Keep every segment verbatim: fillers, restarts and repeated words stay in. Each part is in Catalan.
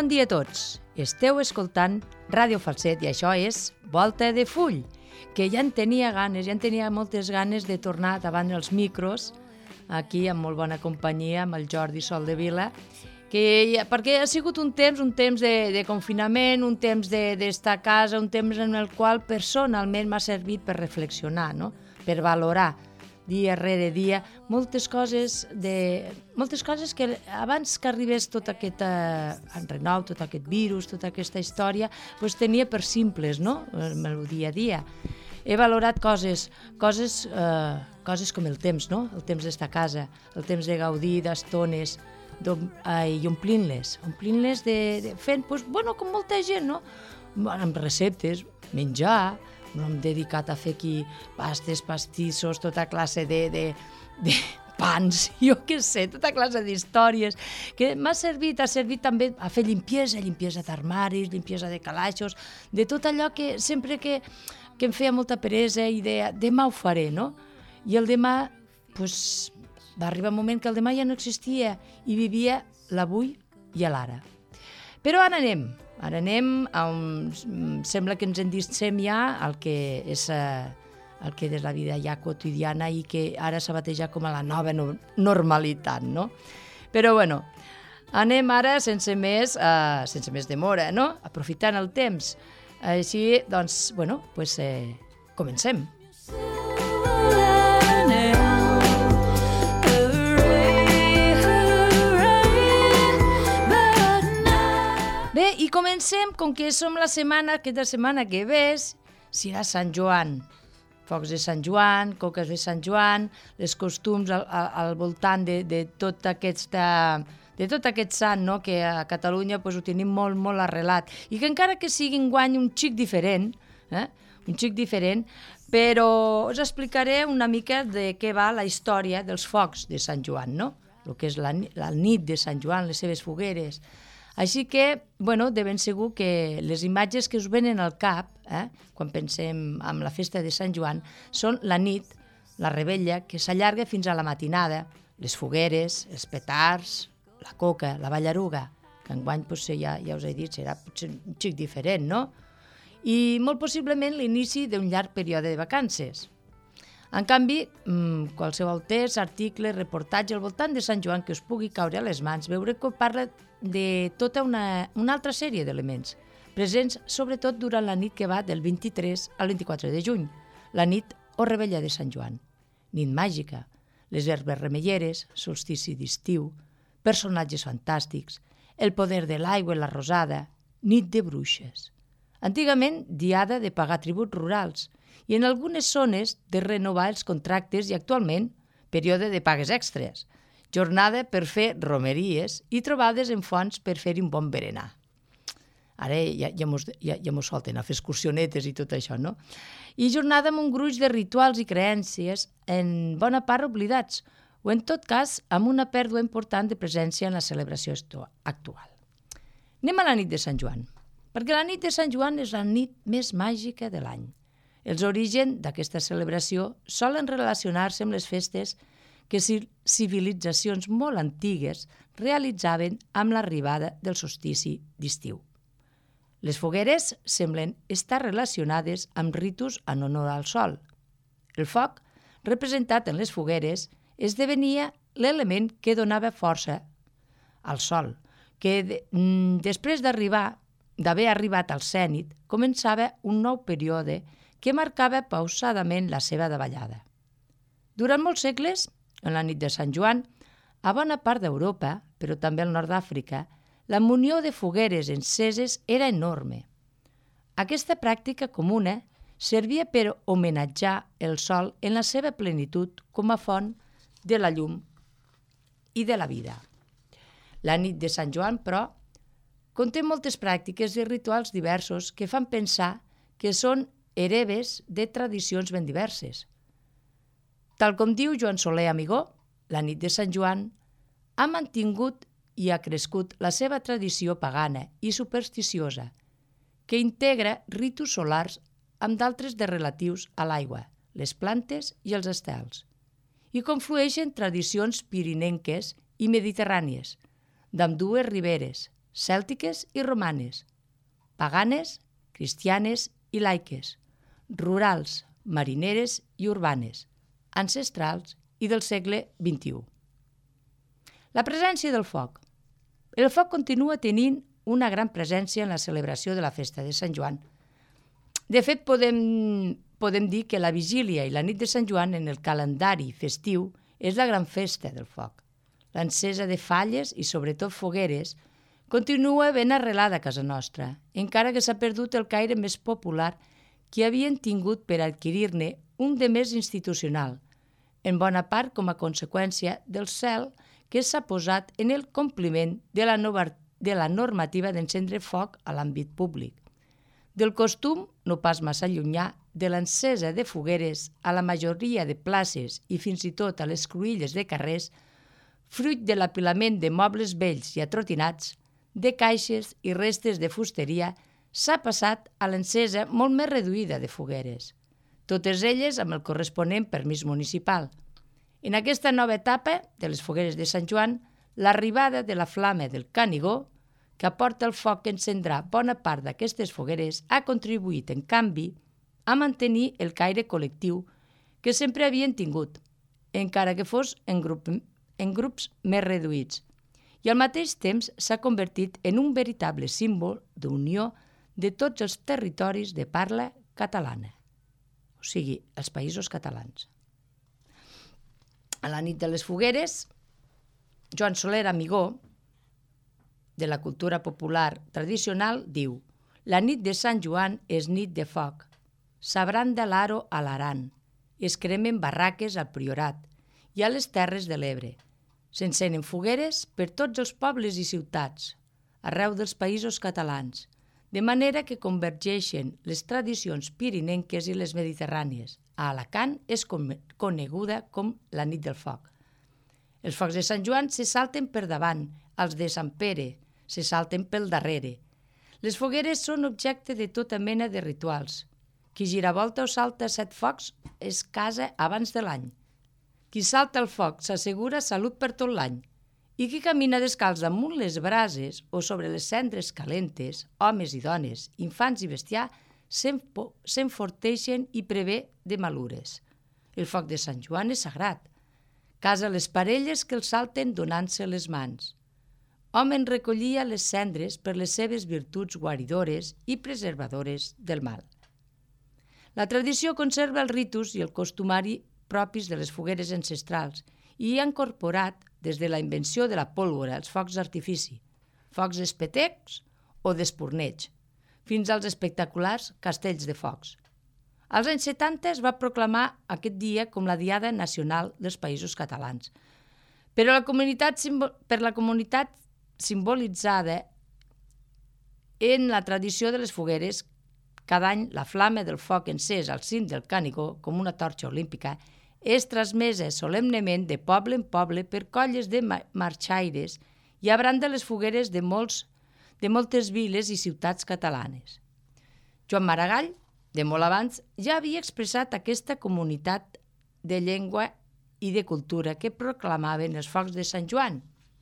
bon dia a tots. Esteu escoltant Ràdio Falset i això és Volta de Full, que ja en tenia ganes, ja en tenia moltes ganes de tornar davant els micros, aquí amb molt bona companyia, amb el Jordi Soldevila, que, perquè ha sigut un temps, un temps de, de confinament, un temps d'estar a casa, un temps en el qual personalment m'ha servit per reflexionar, no? Per valorar dia rere dia, moltes coses, de, moltes coses que abans que arribés tot aquest eh, enrenou, tot aquest virus, tota aquesta història, doncs tenia per simples, no?, el dia a dia. He valorat coses, coses, eh, coses com el temps, no?, el temps d'estar a casa, el temps de gaudir d'estones, i omplint-les, omplint-les de, de fent, doncs, bueno, com molta gent, no?, amb receptes, menjar. No hem dedicat a fer aquí pastes, pastissos, tota classe de, de, de pans, jo què sé, tota classe d'històries, que m'ha servit, ha servit també a fer limpiesa, limpiesa d'armaris, limpiesa de calaixos, de tot allò que sempre que, que em feia molta peresa i de demà ho faré, no? I el demà, doncs, va arribar un moment que el demà ja no existia i vivia l'avui i l'ara. Però ara anem, ara anem, um, sembla que ens endissem ja el que és uh, el que és la vida ja quotidiana i que ara s'ha batejat com a la nova no normalitat, no? Però bueno, anem ara sense més, uh, sense més demora, no? Aprofitant el temps. Així, doncs, bueno, pues, eh, comencem. Bé, i comencem, com que som la setmana, aquesta setmana que ves, serà Sant Joan. Focs de Sant Joan, coques de Sant Joan, les costums al, al voltant de, de, tot aquesta, de tot aquest sant, no?, que a Catalunya pues, ho tenim molt, molt arrelat. I que encara que sigui enguany un xic diferent, eh? un xic diferent, però us explicaré una mica de què va la història dels focs de Sant Joan, no? El que és la, la nit de Sant Joan, les seves fogueres. Així que, bueno, de ben segur que les imatges que us venen al cap, eh, quan pensem en la festa de Sant Joan, són la nit, la revetlla, que s'allarga fins a la matinada, les fogueres, els petards, la coca, la ballaruga, que enguany potser ja, ja us he dit, serà potser un xic diferent, no? I molt possiblement l'inici d'un llarg període de vacances. En canvi, qualsevol text, article, reportatge al voltant de Sant Joan que us pugui caure a les mans, veureu que parla de tota una, una altra sèrie d'elements, presents sobretot durant la nit que va del vint-i-tres al vint-i-quatre de juny, la nit o revetlla de Sant Joan. Nit màgica, les herbes remelleres, solstici d'estiu, personatges fantàstics, el poder de l'aigua i la rosada, nit de bruixes. Antigament, diada de pagar tributs rurals, i en algunes zones de renovar els contractes i actualment període de pagues extres, jornada per fer romeries i trobades en fonts per fer-hi un bon berenar. Ara ja, ja, mos, ja, ja mos solten a fer excursionetes i tot això, no? I jornada amb un gruix de rituals i creences en bona part oblidats o en tot cas amb una pèrdua important de presència en la celebració actual. Anem a la nit de Sant Joan, perquè la nit de Sant Joan és la nit més màgica de l'any. Els orígens d'aquesta celebració solen relacionar-se amb les festes que civilitzacions molt antigues realitzaven amb l'arribada del solstici d'estiu. Les fogueres semblen estar relacionades amb ritus en honor al sol. El foc, representat en les fogueres, esdevenia l'element que donava força al sol, que de, després d'arribar, d'haver arribat al zènit, començava un nou període que marcava pausadament la seva davallada. Durant molts segles, en la nit de Sant Joan, a bona part d'Europa, però també al nord d'Àfrica, la munió de fogueres enceses era enorme. Aquesta pràctica comuna servia per homenatjar el sol en la seva plenitud com a font de la llum i de la vida. La nit de Sant Joan, però, conté moltes pràctiques i rituals diversos que fan pensar que són hereves de tradicions ben diverses. Tal com diu Joan Soler Amigó, la nit de Sant Joan ha mantingut i ha crescut la seva tradició pagana i supersticiosa, que integra ritus solars amb d'altres de relatius a l'aigua, les plantes i els estels, i conflueixen tradicions pirinenques i mediterrànies, d'ambdues riberes, cèltiques i romanes, paganes, cristianes i laiques, rurals, marineres i urbanes, ancestrals i del segle vint-i-u. La presència del foc. El foc continua tenint una gran presència en la celebració de la festa de Sant Joan. De fet, podem, podem dir que la vigília i la nit de Sant Joan en el calendari festiu és la gran festa del foc. L'encesa de falles i sobretot fogueres continua ben arrelada a casa nostra, encara que s'ha perdut el caire més popular que havien tingut per adquirir-ne un de més institucional, en bona part com a conseqüència del cel que s'ha posat en el compliment de la, nova, de la normativa d'encendre foc a l'àmbit públic, del costum, no pas massa llunyà, de l'encesa de fogueres a la majoria de places i fins i tot a les cruïlles de carrers, fruit de l'apilament de mobles vells i atrotinats, de caixes i restes de fusteria, s'ha passat a l'encesa molt més reduïda de fogueres, totes elles amb el corresponent permís municipal. En aquesta nova etapa de les fogueres de Sant Joan, l'arribada de la flama del Canigó, que aporta el foc que encendrà bona part d'aquestes fogueres, ha contribuït, en canvi, a mantenir el caire col·lectiu que sempre havien tingut, encara que fos en, grup, en grups més reduïts, i al mateix temps s'ha convertit en un veritable símbol d'unió de tots els territoris de parla catalana, o sigui, els països catalans. A la nit de les fogueres, Joan Soler Amigó, de la cultura popular tradicional, diu: «La nit de Sant Joan és nit de foc. S'abranda l'aro a l'Aran, es cremen barraques al Priorat i a les Terres de l'Ebre. S'encenen fogueres per tots els pobles i ciutats, arreu dels països catalans, de manera que convergeixen les tradicions pirinenques i les mediterrànies. A Alacant és coneguda com la nit del foc. Els focs de Sant Joan se salten per davant, els de Sant Pere se salten pel darrere. Les fogueres són objecte de tota mena de rituals. Qui giravolta o salta set focs es casa abans de l'any. Qui salta el foc s'assegura salut per tot l'any. I qui camina descalç damunt les brases o sobre les cendres calentes, homes i dones, infants i bestiar, s'enforteixen i prevé de malures. El foc de Sant Joan és sagrat. Casa les parelles que el salten donant-se les mans. Hom en recollia les cendres per les seves virtuts guaridores i preservadores del mal. La tradició conserva els ritus i el costumari propis de les fogueres ancestrals i ha incorporat, des de la invenció de la pólvora, els focs d'artifici, focs espetecs o d'espurneig, fins als espectaculars castells de focs. Als anys setanta es va proclamar aquest dia com la Diada Nacional dels Països Catalans. Però la comunitat, per la comunitat simbolitzada en la tradició de les fogueres, cada any la flama del foc encès al cim del Canigó, com una torxa olímpica, és transmesa solemnement de poble en poble per colles de marxaires i abranda les fogueres de, molts, de moltes viles i ciutats catalanes. Joan Maragall, de molt abans, ja havia expressat aquesta comunitat de llengua i de cultura que proclamaven els focs de Sant Joan.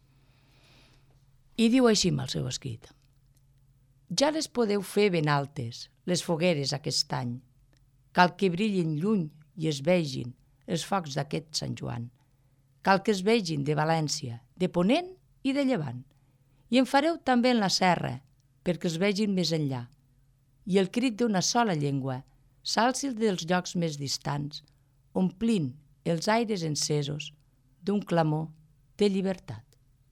I diu així amb el seu escrit: «Ja les podeu fer ben altes, les fogueres aquest any. Cal que brillin lluny i es vegin els focs d'aquest Sant Joan. Cal que es vegin de València, de Ponent i de Llevant. I en fareu també en la serra, perquè es vegin més enllà. I el crit d'una sola llengua s'alci dels llocs més distants, omplint els aires encesos d'un clamor de llibertat».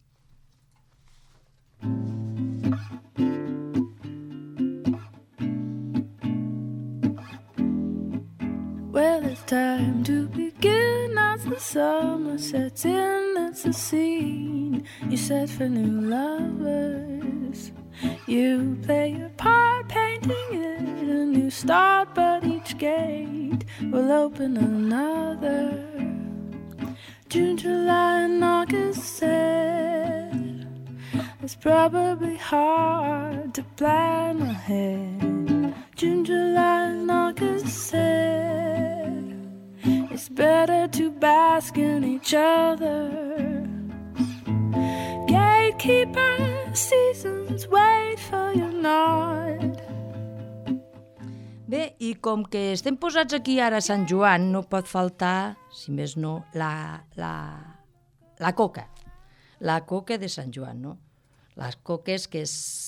Well, it's time to begin as the summer sets in. It's a scene you set for new lovers. You play your part, painting it a new start, but each gate will open another. June, July, and August said it's probably hard to plan ahead. June, July, and August said it's better to bask in each other. Gatekeeper, seasons just wait for your nod. Bé, i com que estem posats aquí ara a Sant Joan, no pot faltar, si més no, la, la, la coca. La coca de Sant Joan, no? Les coques que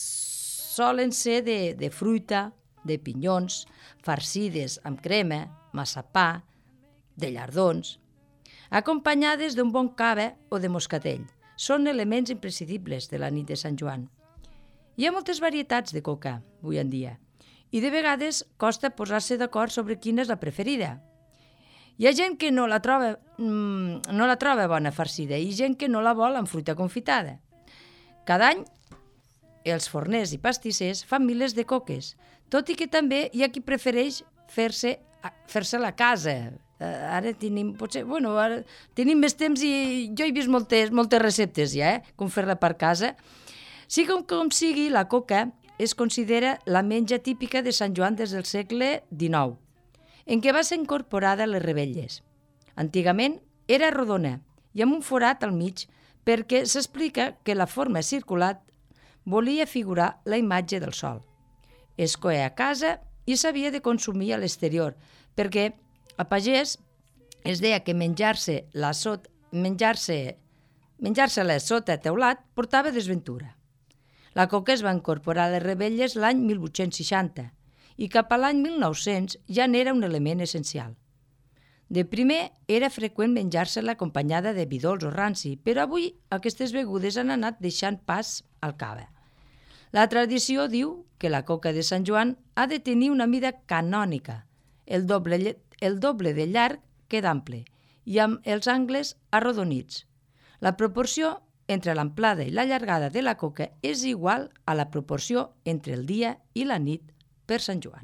solen ser de, de fruita, de pinyons, farcides amb crema, massapà, de llardons, acompanyades d'un bon cava o de moscatell. Són elements imprescindibles de la nit de Sant Joan. Hi ha moltes varietats de coca avui en dia, i de vegades costa posar-se d'acord sobre quina és la preferida. Hi ha gent que no la troba, mmm, no la troba bona farcida i gent que no la vol amb fruita confitada. Cada any, els forners i pastissers fan milers de coques, tot i que també hi ha qui prefereix fer-se fer-se a la casa. Uh, ara tenim, potser, bueno, ara tenim més temps i jo he vist moltes, moltes receptes ja, eh? Com fer-la per casa. Sí, com, com sigui, la coca es considera la menja típica de Sant Joan des del segle dinou, en què va ser incorporada a les revetlles. Antigament era rodona i amb un forat al mig perquè s'explica que la forma circular volia figurar la imatge del sol. Es coea a casa i s'havia de consumir a l'exterior perquè a pagès es deia que menjar-se la sot, menjar-se menjar-se-la sota teulat portava desventura. La coca es va incorporar a les revetlles l'any mil vuit-cents seixanta i cap a l'any mil nou-cents ja n'era un element essencial. De primer era freqüent menjar-se-la acompanyada de vi dolç o ranci, però avui aquestes begudes han anat deixant pas al cava. La tradició diu que la coca de Sant Joan ha de tenir una mida canònica, el doble, el doble de llarg que d'ample, i amb els angles arrodonits. La proporció entre l'amplada i la llargada de la coca és igual a la proporció entre el dia i la nit per Sant Joan.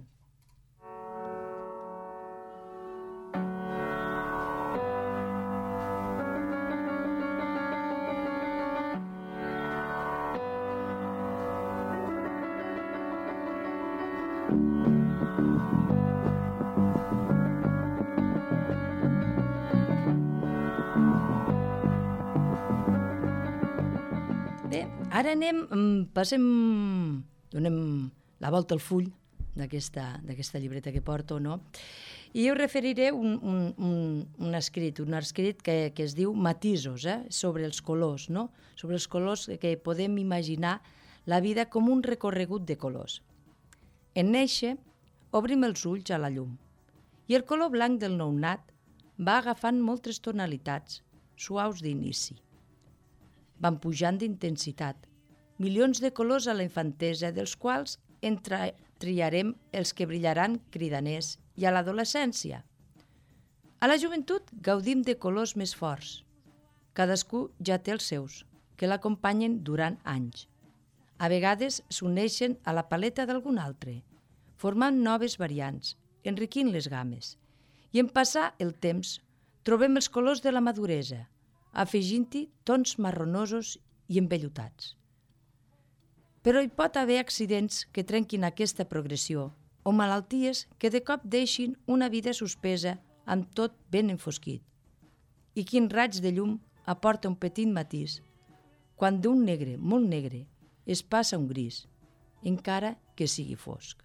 Ara anem, passem, donem la volta al full d'aquesta llibreta que porto, no? I jo referiré un, un, un, un escrit, un escrit que, que es diu Matisos, eh? Sobre els colors, no? Sobre els colors que podem imaginar la vida com un recorregut de colors. En néixer, obrim els ulls a la llum i el color blanc del nounat va agafant moltes tonalitats, suaus d'inici. Van pujant d'intensitat, milions de colors a la infantesa, dels quals en triarem els que brillaran cridaners, i a l'adolescència. A la joventut gaudim de colors més forts. Cadascú ja té els seus, que l'acompanyen durant anys. A vegades s'uneixen a la paleta d'algun altre, formant noves variants, enriquint les games. I en passar el temps, trobem els colors de la maduresa, afegint-hi tons marronosos i envellutats. Però hi pot haver accidents que trenquin aquesta progressió o malalties que de cop deixin una vida suspesa amb tot ben enfosquit. I quin raig de llum aporta un petit matís quan d'un negre molt negre es passa un gris, encara que sigui fosc.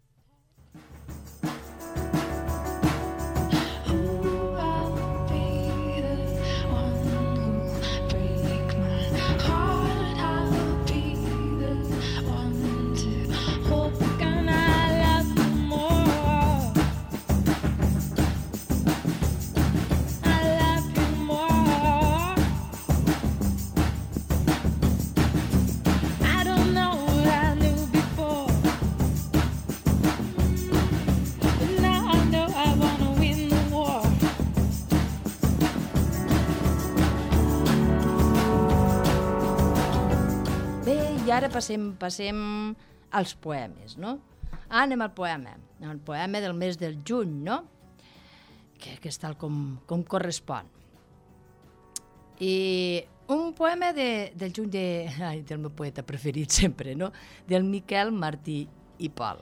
I ara passem, passem als poemes, no? Anem al poema, el poema del mes del juny, no? Que, que és tal com, com correspon. I un poema de, del juny de, ai, del meu poeta preferit sempre, no? Del Miquel Martí i Pol.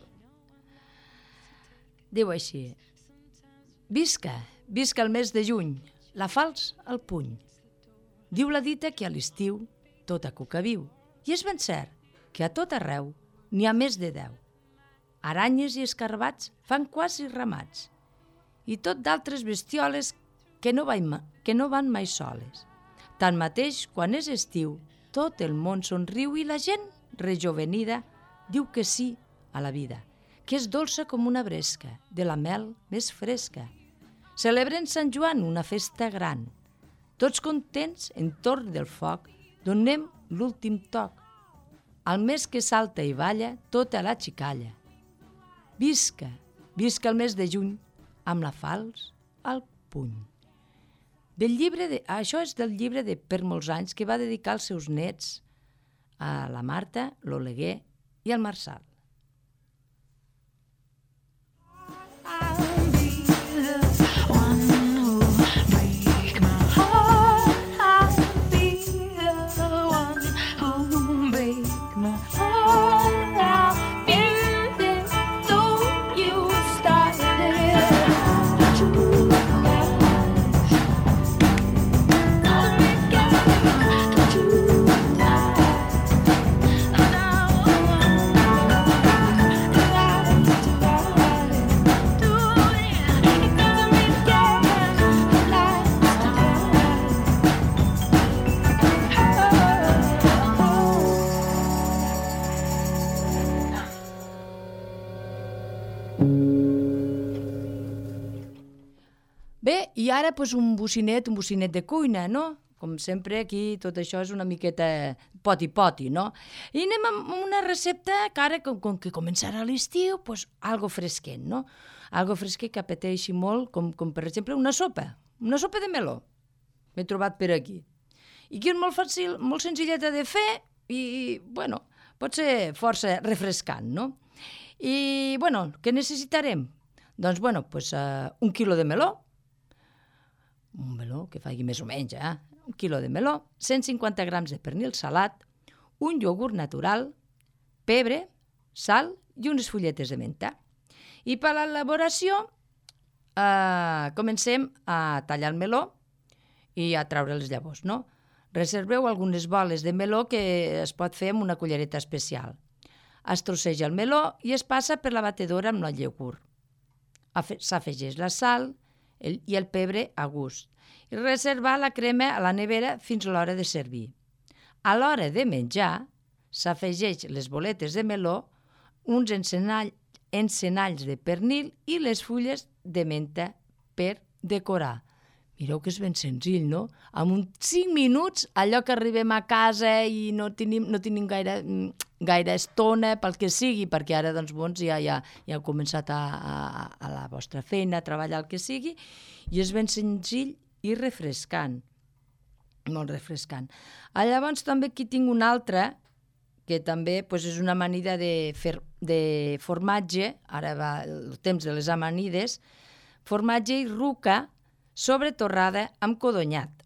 Diu així: visca, visca el mes de juny, la falç al puny. Diu la dita que a l'estiu tota cuca viu. I és ben cert, que a tot arreu n'hi ha més de deu. Aranyes i escarbats fan quasi ramats, i tot d'altres bestioles que no, van, que no van mai soles. Tanmateix, quan és estiu, tot el món somriu i la gent, rejovenida, diu que sí a la vida, que és dolça com una bresca, de la mel més fresca. Celebren Sant Joan, una festa gran. Tots contents, entorn del foc, donem l'últim toc. Al mes que salta i balla, tota la xicalla. Visca, visca el mes de juny, amb la falç al puny. Del llibre de, això és del llibre de Per molts anys que va dedicar als seus nets, a la Marta, l'Oleguer i al Marçal. Bé, i ara pues, un bocinet, un bocinet de cuina, no? Com sempre aquí tot això és una miqueta poti-poti, no? I anem amb una recepta que ara, com, com que començarà l'estiu, pues, algo fresquent, no? Algo fresquent que apeteixi molt, com, com per exemple una sopa, una sopa de meló. M'he trobat per aquí. I que és molt fàcil, molt senzilleta de fer i, bueno, pot ser força refrescant, no? I, bueno, què necessitarem? Doncs, bueno, pues, uh, un quilo de meló, un meló que faci més o menys, eh? Un quilo de meló, cent cinquanta grams de pernil salat, un iogurt natural, pebre, sal i unes fulletes de menta. I per a l'elaboració eh, comencem a tallar el meló i a treure les llavors, no? Reserveu algunes boles de meló que es pot fer amb una cullereta especial. Es trosseja el meló i es passa per la batedora amb el iogurt. S'afegeix la sal el, i el pebre a gust. I reservar la crema a la nevera fins a l'hora de servir. A l'hora de menjar, s'afegeix les boletes de meló, uns encenall, encenalls de pernil i les fulles de menta per decorar. Mireu que és ben senzill, no? En uns cinc minuts, allò que arribem a casa i no tenim, no tenim gaire, gaire estona pel que sigui, perquè ara doncs, bons, ja, ja, ja heu començat a, a, a la vostra feina, a treballar el que sigui, i és ben senzill i refrescant, molt refrescant. Ah, llavors també aquí tinc una altra, que també pues, és una amanida de, fer, de formatge, ara va el temps de les amanides, formatge i ruca sobre torrada amb codonyat.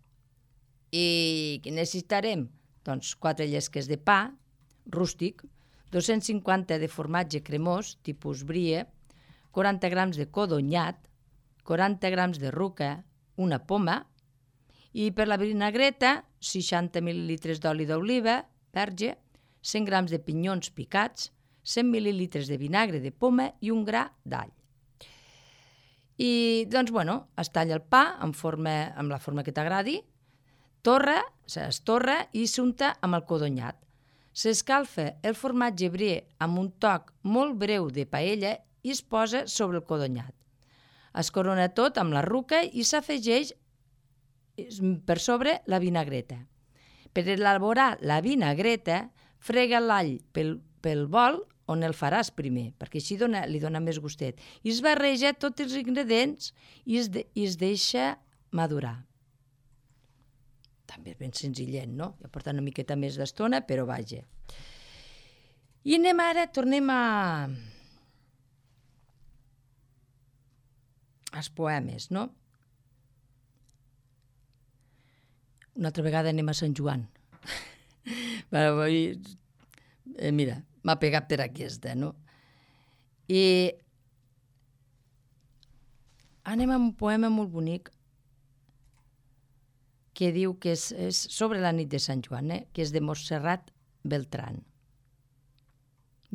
I què necessitarem? Doncs quatre llesques de pa rústic, dos-cents cinquanta de formatge cremós, tipus brie, quaranta grams de codonyat, quaranta grams de ruca, una poma, i per la vinagreta, seixanta mil·lilitres d'oli d'oliva verge, cent grams de pinyons picats, cent mil·lilitres de vinagre de poma i un gra d'all. I, doncs, bueno, es talla el pa en forma, amb la forma que t'agradi, torra, es torra i s'unta amb el codonyat. S'escalfa el formatge brie amb un toc molt breu de paella i es posa sobre el codonyat. Es corona tot amb la ruca i s'afegeix per sobre la vinagreta. Per elaborar la vinagreta, frega l'all pel, pel bol on el faràs primer, perquè així dona, li dona més gustet. I es barreja tots els ingredients i es, de, i es deixa madurar. També és ben senzillet, no? Ja porta una miqueta més d'estona, però vaja. I anem ara, tornem a... als poemes, no? Una altra vegada anem a Sant Joan. eh, mira, m'ha pegat per aquesta, no? I anem a un poema molt bonic que diu que és, és sobre la nit de Sant Joan, eh? Que és de Montserrat Beltrán.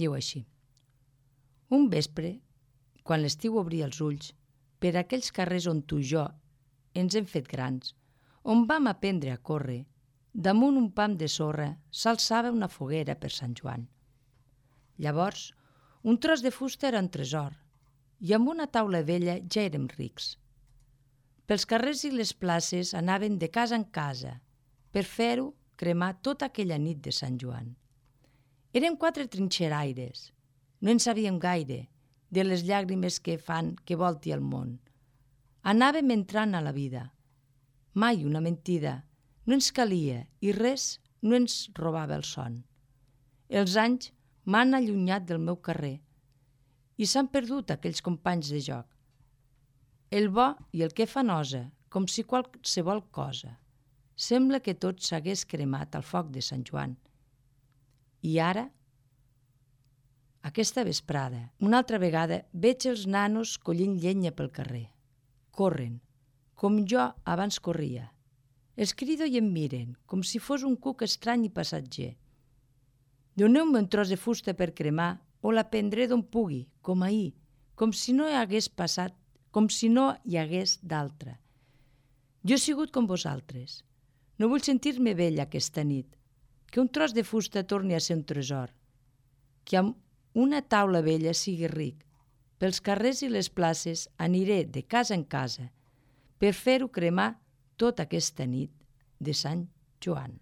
Diu així: un vespre, quan l'estiu obria els ulls, per aquells carrers on tu i jo ens hem fet grans, on vam aprendre a córrer, damunt un pam de sorra s'alçava una foguera per Sant Joan. Llavors, un tros de fusta era un tresor, i amb una taula vella ja érem rics. Pels carrers i les places anaven de casa en casa per fer-ho cremar tota aquella nit de Sant Joan. Érem quatre trinxeraires, no en sabíem gaire de les llàgrimes que fan que volti el món. Anàvem entrant a la vida. Mai una mentida, no ens calia i res no ens robava el son. Els anys m'han allunyat del meu carrer i s'han perdut aquells companys de joc. El bo i el que fa nosa, com si qualsevol cosa. Sembla que tot s'hagués cremat al foc de Sant Joan. I ara, aquesta vesprada, una altra vegada, veig els nanos collint llenya pel carrer. Corren, com jo abans corria. Els crido i em miren, com si fos un cuc estrany i passatger. Doneu-me un tros de fusta per cremar o la prendré d'on pugui, com ahir, com si no hi hagués passat, com si no hi hagués d'altra. Jo he sigut com vosaltres. No vull sentir-me vella aquesta nit. Que un tros de fusta torni a ser un tresor. Que amb una taula vella sigui ric. Pels carrers i les places aniré de casa en casa per fer-ho cremar tota aquesta nit de Sant Joan.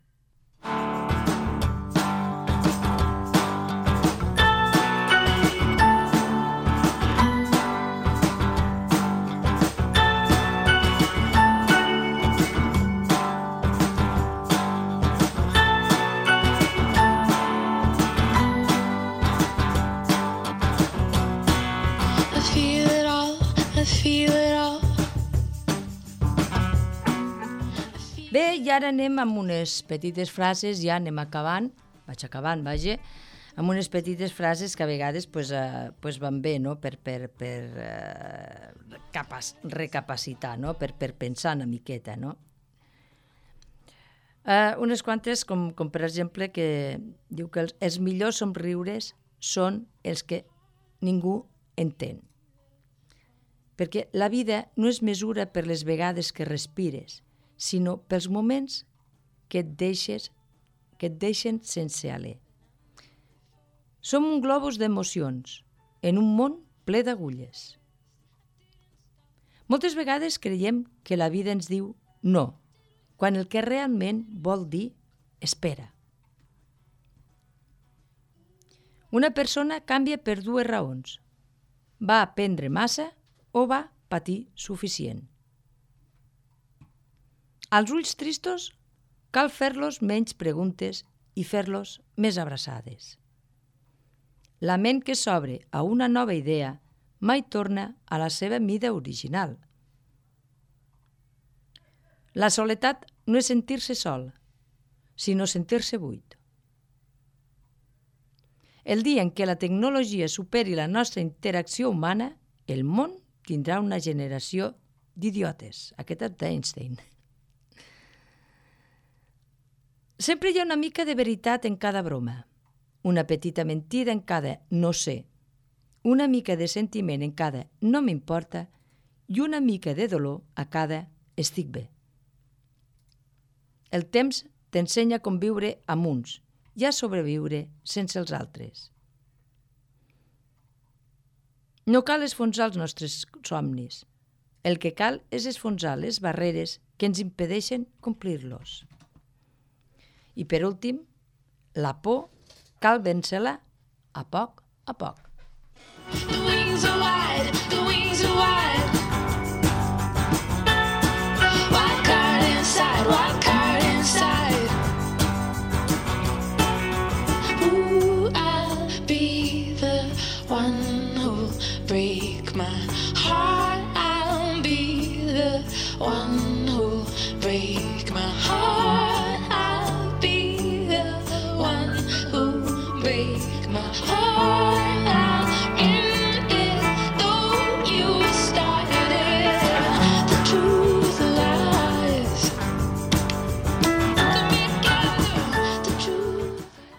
Bé, i ara anem amb unes petites frases, ja anem acabant, vaig acabant, vaja, amb unes petites frases que a vegades pues, uh, pues van bé, no?, per, per, per uh, capac recapacitar, no?, per, per pensar una miqueta, no? Uh, unes quantes, com, com per exemple, que diu que els, els millors somriures són els que ningú entén. Perquè la vida no es mesura per les vegades que respires, sinó pels moments que et, deixes, que et deixen sense alè. Som un globus d'emocions en un món ple d'agulles. Moltes vegades creiem que la vida ens diu no, quan el que realment vol dir espera. Una persona canvia per dues raons. Va aprendre massa o va patir suficient. Als ulls tristos cal fer-los menys preguntes i fer-los més abraçades. La ment que s'obre a una nova idea mai torna a la seva mida original. La soledat no és sentir-se sol, sinó sentir-se buit. El dia en què la tecnologia superi la nostra interacció humana, el món tindrà una generació d'idiotes. Aquest és d'Einstein. Sempre hi ha una mica de veritat en cada broma, una petita mentida en cada no sé, una mica de sentiment en cada no m'importa i una mica de dolor a cada estic bé. El temps t'ensenya com viure amb uns i a sobreviure sense els altres. No cal esfonsar els nostres somnis. El que cal és esfonsar les barreres que ens impedeixen complir-los. I per últim, la por cal vèncer-la a poc a poc. The wings are wide, the wings are wide. Wild card inside, wild card inside. Ooh, I'll be the one who'll break my heart. I'll be the one who'll break my heart.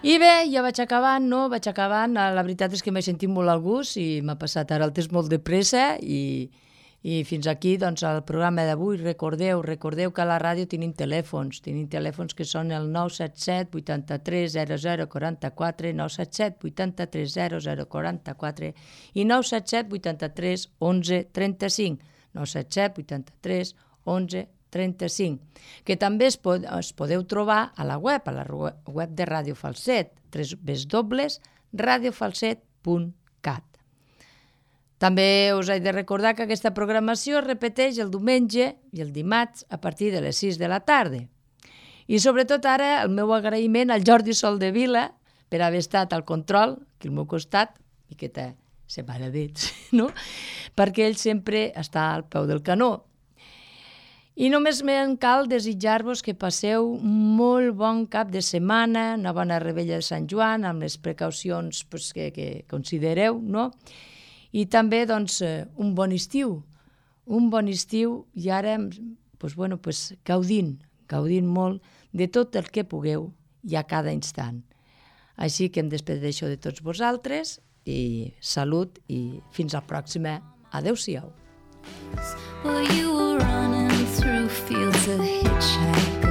I bé, ja vaig acabant, no? Vaig acabant. La veritat és que m'he sentit molt al gust i m'ha passat ara el temps molt de pressa i, i fins aquí, doncs, el programa d'avui. Recordeu, recordeu que a la ràdio tenim telèfons, tenim telèfons que són el nou set set vuitanta-tres zero zero quaranta-quatre, nou set set vuitanta-tres zero zero quaranta-quatre i nou set set vuitanta-tres onze trenta-cinc, nou set set vuitanta-tres onze trenta-cinc, que també es, pod es podeu trobar a la web, a la web de Ràdio Falset, w w w punt radio falset punt cat. També us he de recordar que aquesta programació es repeteix el diumenge i el dimarts a partir de les sis de la tarda. I sobretot ara el meu agraïment al Jordi Soldevila per haver estat al control, aquí al meu costat, miqueta separadets, no? Perquè ell sempre està al peu del canó. I només me'n cal desitjar-vos que passeu molt bon cap de setmana, una bona revetlla de Sant Joan, amb les precaucions pues, que, que considereu, no? I també doncs, un bon estiu, un bon estiu i ara pues, bueno, pues, gaudint, gaudint molt de tot el que pugueu i a cada instant. Així que em despedeixo de tots vosaltres i salut i fins a la pròxima. Adéu-siau. Well, you were running through fields of hitchhikers.